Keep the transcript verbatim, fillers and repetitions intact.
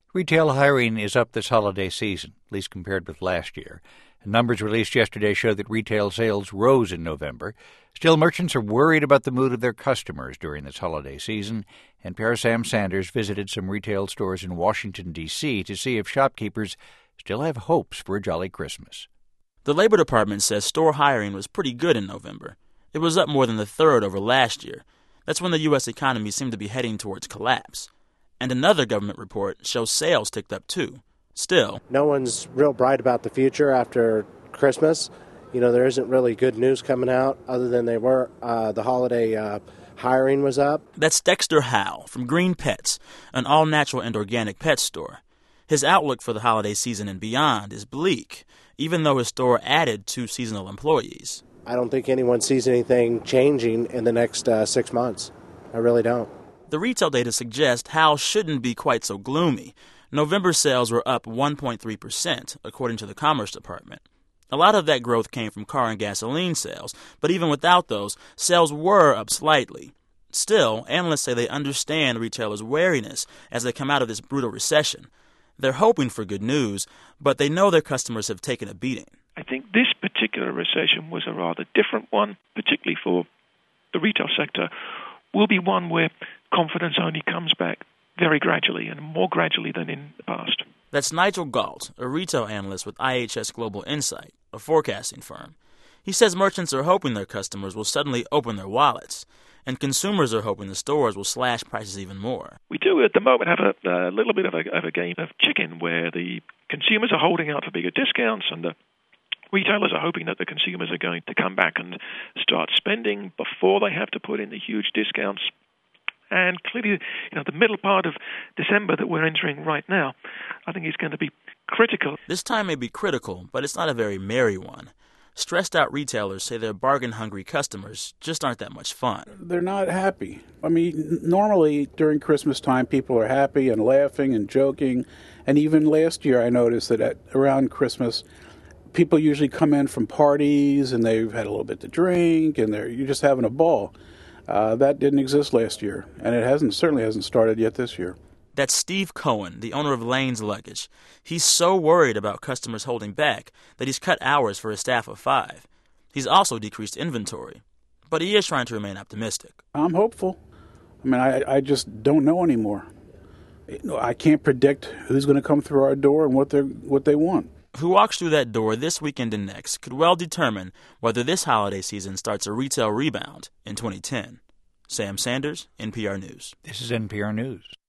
Retail hiring is up this holiday season, at least compared with last year. Numbers released yesterday show that retail sales rose in November. Still, merchants are worried about the mood of their customers during this holiday season. N P R's Sam Sanders visited some retail stores in Washington, D C to see if shopkeepers still have hopes for a jolly Christmas. The Labor Department says store hiring was pretty good in November. It was up more than a third over last year. That's when the U S economy seemed to be heading towards collapse. And another government report shows sales ticked up, too. Still, no one's real bright about the future after Christmas. You know, there isn't really good news coming out other than they were uh, the holiday uh, hiring was up. That's Dexter Howell from Green Pets, an all-natural and organic pet store. His outlook for the holiday season and beyond is bleak, even though his store added two seasonal employees. I don't think anyone sees anything changing in the next uh, six months. I really don't. The retail data suggests Howell shouldn't be quite so gloomy. November sales were up one point three percent, according to the Commerce Department. A lot of that growth came from car and gasoline sales, but even without those, sales were up slightly. Still, analysts say they understand retailers' wariness as they come out of this brutal recession. They're hoping for good news, but they know their customers have taken a beating. I think this particular recession was a rather different one, particularly for the retail sector, will be one where confidence only comes back very gradually and more gradually than in the past. That's Nigel Galt, a retail analyst with I H S Global Insight, a forecasting firm. He says merchants are hoping their customers will suddenly open their wallets, and consumers are hoping the stores will slash prices even more. We do at the moment have a, a little bit of a, of a game of chicken where the consumers are holding out for bigger discounts and the retailers are hoping that the consumers are going to come back and start spending before they have to put in the huge discounts. And clearly, you know, the middle part of December that we're entering right now, I think is going to be critical. This time may be critical, but it's not a very merry one. Stressed out retailers say their bargain-hungry customers just aren't that much fun. They're not happy. I mean, normally during Christmas time, people are happy and laughing and joking. And even last year, I noticed that at, around Christmas, people usually come in from parties and they've had a little bit to drink and they're you're just having a ball. Uh, that didn't exist last year, and it hasn't certainly hasn't started yet this year. That's Steve Cohen, the owner of Lane's Luggage. He's so worried about customers holding back that he's cut hours for his staff of five. He's also decreased inventory, but he is trying to remain optimistic. I'm hopeful. I mean, I, I just don't know anymore. I can't predict who's going to come through our door and what they what they want. Who walks through that door this weekend and next could well determine whether this holiday season starts a retail rebound in twenty ten. Sam Sanders, N P R News. This is N P R News.